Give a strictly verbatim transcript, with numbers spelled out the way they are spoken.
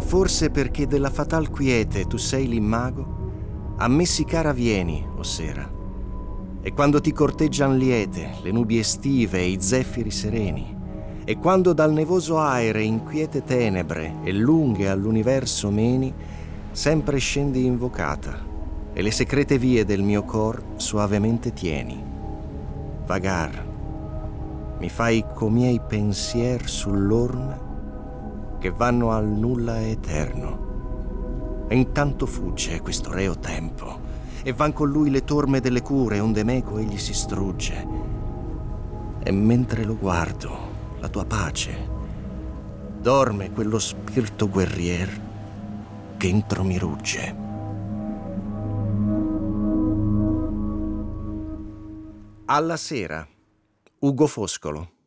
forse perché della fatal quiete tu sei l'immago, a me sì cara vieni, o sera. E quando ti corteggian liete le nubi estive e i zeffiri sereni, e quando dal nevoso aere in quiete tenebre e lunghe all'universo meni, sempre scendi invocata, e le secrete vie del mio cor suavemente tieni. Vagar, mi fai co miei pensier sull'orme che vanno al nulla eterno. E intanto fugge questo reo tempo, e van con lui le torme delle cure, onde meco egli si strugge. E mentre lo guardo, la tua pace, dorme quello spirito guerrier che entro mi rugge. Alla sera, Ugo Foscolo.